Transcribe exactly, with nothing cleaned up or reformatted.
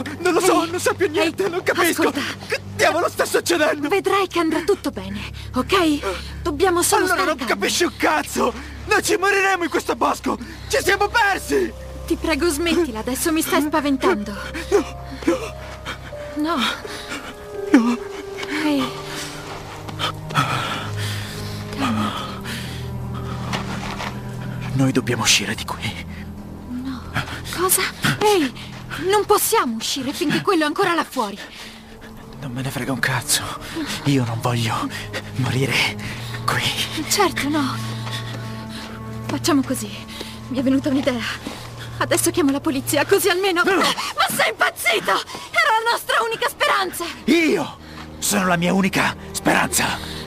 Non lo so, Ehi, non so più niente, ehi, non capisco. ascolta. Che diavolo sta succedendo? Vedrai che andrà tutto bene, ok? Dobbiamo solo Allora stare non calmi. capisci un cazzo! Noi ci moriremo in questo bosco! Ci siamo persi! Ti prego, smettila, adesso mi stai spaventando. No. No. Ehi. Calmati. Noi dobbiamo uscire di qui. No. Cosa? Ehi, non possiamo uscire finché quello è ancora là fuori. Non me ne frega un cazzo. Io non voglio morire qui. Certo, no. Facciamo così. Mi è venuta un'idea. Adesso chiamo la polizia, così almeno... No. Ma sei impazzito! Era la nostra unica speranza! Io sono la mia unica speranza.